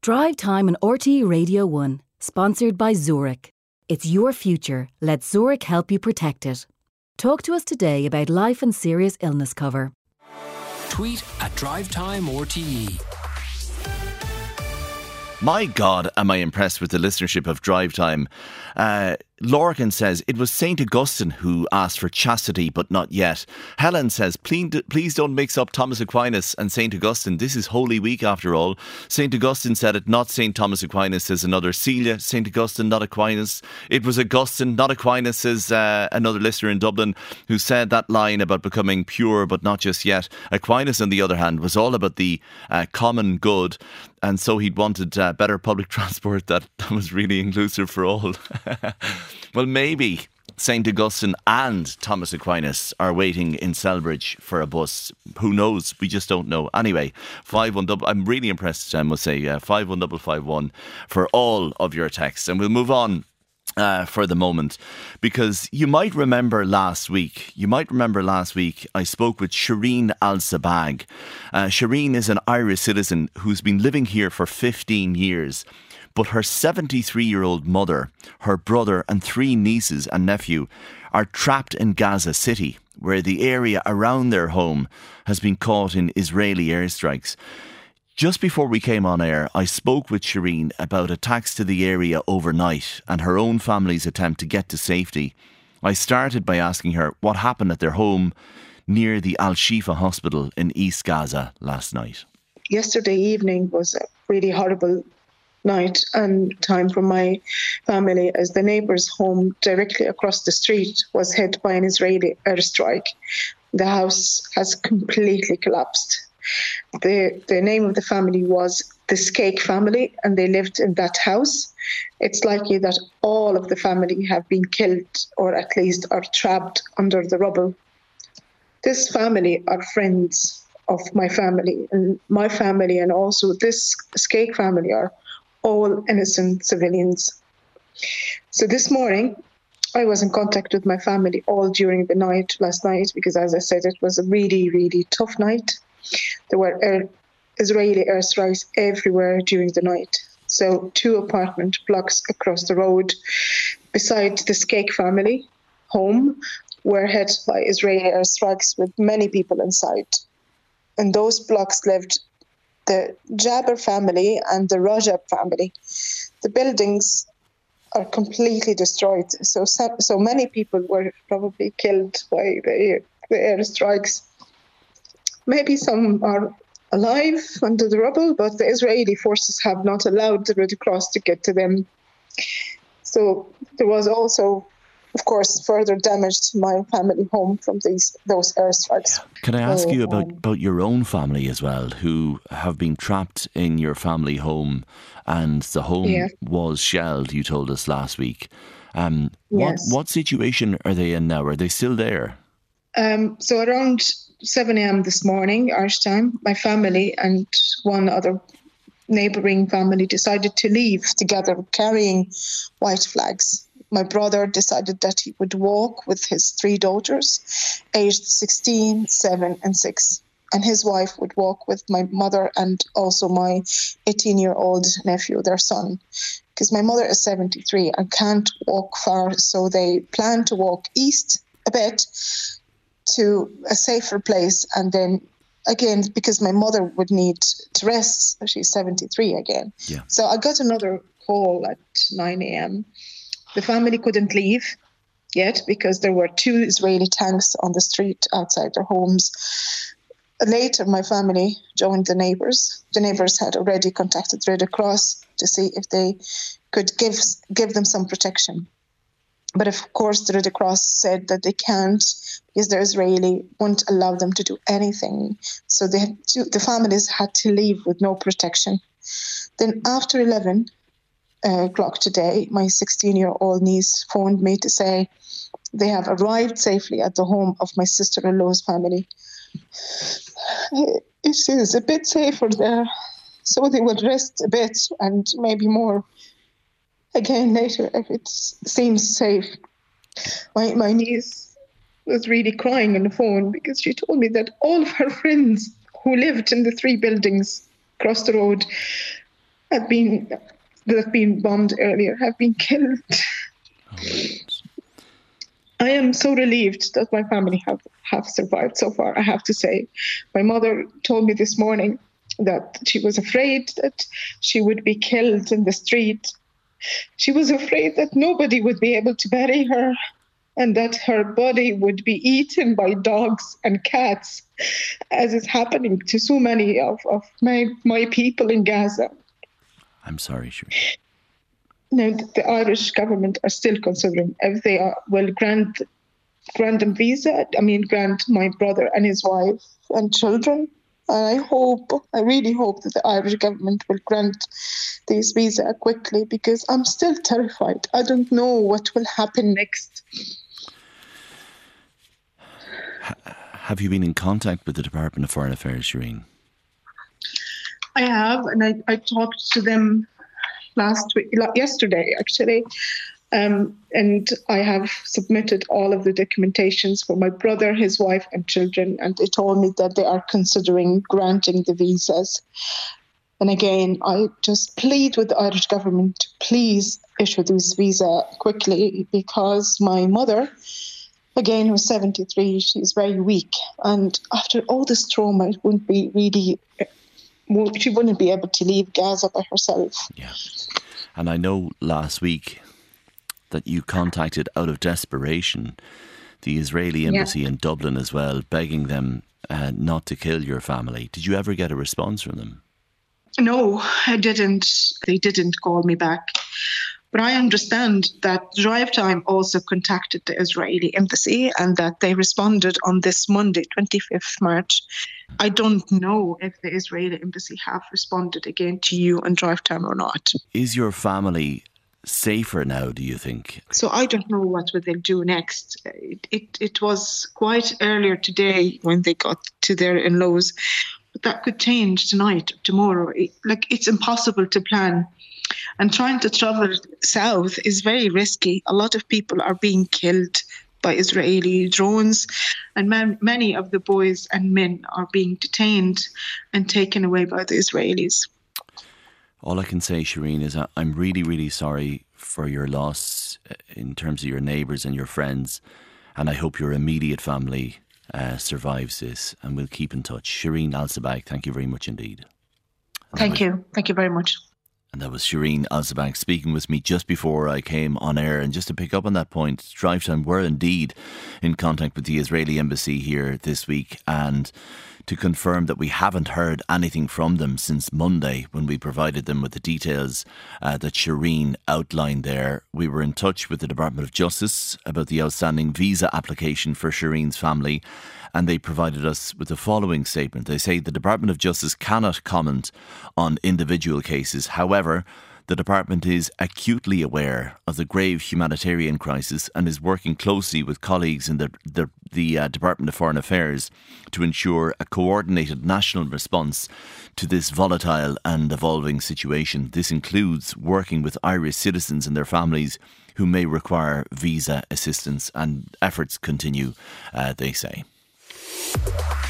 Drive Time on RTE Radio 1, sponsored by Zurich. It's your future. Let Zurich help you protect it. Talk to us today about life and serious illness cover. Tweet at Drive Time RTE. My God, am I impressed with the listenership of Drive Time. Lorcan says, it was St. Augustine who asked for chastity, but not yet. Helen says, please don't mix up Thomas Aquinas and St. Augustine. This is Holy Week after all. St. Augustine said it, not St. Thomas Aquinas, says another. Celia, St. Augustine, not Aquinas. It was Augustine, not Aquinas, says another listener in Dublin who said that line about becoming pure, but not just yet. Aquinas, on the other hand, was all about the common good. And so he'd wanted better public transport that was really inclusive for all. Well, maybe St. Augustine and Thomas Aquinas are waiting in Selbridge for a bus. Who knows? We just don't know. Anyway, 5-1-double. I'm really impressed, I must say. 5-1-5-5-1 for all of your texts. And we'll move on for the moment, because you might remember last week I spoke with Shireen Al-Sabag. Shireen is an Irish citizen who's been living here for 15 years. But her 73-year-old mother, her brother and 3 nieces and nephew are trapped in Gaza City, where the area around their home has been caught in Israeli airstrikes. Just before we came on air, I spoke with Shireen about attacks to the area overnight and her own family's attempt to get to safety. I started by asking her what happened at their home near the Al-Shifa hospital in East Gaza last night. Yesterday evening was a really horrible night and time for my family, as the neighbour's home directly across the street was hit by an Israeli airstrike. The house has completely collapsed. The name of the family was the Skake family, and they lived in that house. It's likely that all of the family have been killed, or at least are trapped under the rubble. This family are friends of my family, and also this Skake family are all innocent civilians. So this morning, I was in contact with my family all during the night last night, because, as I said, it was a really, really tough night. There were Israeli airstrikes everywhere during the night. So 2 apartment blocks across the road beside the Skake family home were hit by Israeli airstrikes with many people inside. And those blocks lived the Jabber family and the Rajab family. The buildings are completely destroyed. So many people were probably killed by the airstrikes. Maybe some are alive under the rubble, but the Israeli forces have not allowed the Red Cross to get to them. So there was also, of course, further damage to my family home from those airstrikes. Can I ask you about your own family as well, who have been trapped in your family home, and the home was shelled, you told us last week. Yes. What situation are they in now? Are they still there? So around 7 a.m. this morning, Irish time, my family and one other neighbouring family decided to leave together carrying white flags. My brother decided that he would walk with his 3 daughters, aged 16, 7 and 6. And his wife would walk with my mother and also my 18-year-old nephew, their son. Because my mother is 73 and can't walk far, so they plan to walk east a bit to a safer place. And then again, because my mother would need to rest, she's 73 again. Yeah. So I got another call at 9 a.m. The family couldn't leave yet because there were 2 Israeli tanks on the street outside their homes. Later, my family joined the neighbours. The neighbours had already contacted Red Cross to see if they could give them some protection. But of course, the Red Cross said that they can't, because the Israeli won't allow them to do anything. So the families had to leave with no protection. Then after 11 o'clock today, my 16-year-old niece phoned me to say they have arrived safely at the home of my sister-in-law's family. It is a bit safer there, so they will rest a bit and maybe more again later if it seems safe. My niece was really crying on the phone because she told me that all of her friends who lived in the 3 buildings across the road that have been bombed earlier have been killed. I am so relieved that my family have survived so far, I have to say. My mother told me this morning that she was afraid that she would be killed in the street. She was afraid that nobody would be able to bury her and that her body would be eaten by dogs and cats, as is happening to so many of my people in Gaza. I'm sorry, Shireen. Now, the Irish government are still considering if they will grant them visa. Grant my brother and his wife and children. And I really hope that the Irish government will grant these visa quickly, because I'm still terrified. I don't know what will happen next. Have you been in contact with the Department of Foreign Affairs, Shireen? I have, and I talked to them yesterday actually, and I have submitted all of the documentations for my brother, his wife and children, and they told me that they are considering granting the visas. And again, I just plead with the Irish government to please issue this visa quickly, because my mother, again, who's 73, she's very weak, and after all this trauma, it wouldn't be really... she wouldn't be able to leave Gaza by herself. Yeah. And I know last week that you contacted, out of desperation, the Israeli embassy in Dublin as well, begging them not to kill your family. Did you ever get a response from them? No, I didn't. They didn't call me back. But I understand that Drive Time also contacted the Israeli embassy and that they responded on this Monday, 25th March. I don't know if the Israeli embassy have responded again to you on Drive Time or not. Is your family safer now, do you think? So I don't know what will they do next. It was quite earlier today when they got to their in-laws. But that could change tonight, tomorrow. It's impossible to plan. And trying to travel south is very risky. A lot of people are being killed by Israeli drones, and many of the boys and men are being detained and taken away by the Israelis. All I can say, Shireen, is I'm really, really sorry for your loss in terms of your neighbours and your friends, and I hope your immediate family survives this, and we'll keep in touch. Shireen Al-Sabag, thank you very much indeed. Thank you very much. And that was Shireen Al-Sabag speaking with me just before I came on air. And just to pick up on that point, Drive Time were indeed in contact with the Israeli embassy here this week, and to confirm that we haven't heard anything from them since Monday when we provided them with the details that Shireen outlined there. We were in touch with the Department of Justice about the outstanding visa application for Shireen's family, and they provided us with the following statement. They say the Department of Justice cannot comment on individual cases. However, the department is acutely aware of the grave humanitarian crisis and is working closely with colleagues in the Department of Foreign Affairs to ensure a coordinated national response to this volatile and evolving situation. This includes working with Irish citizens and their families who may require visa assistance, and efforts continue, they say.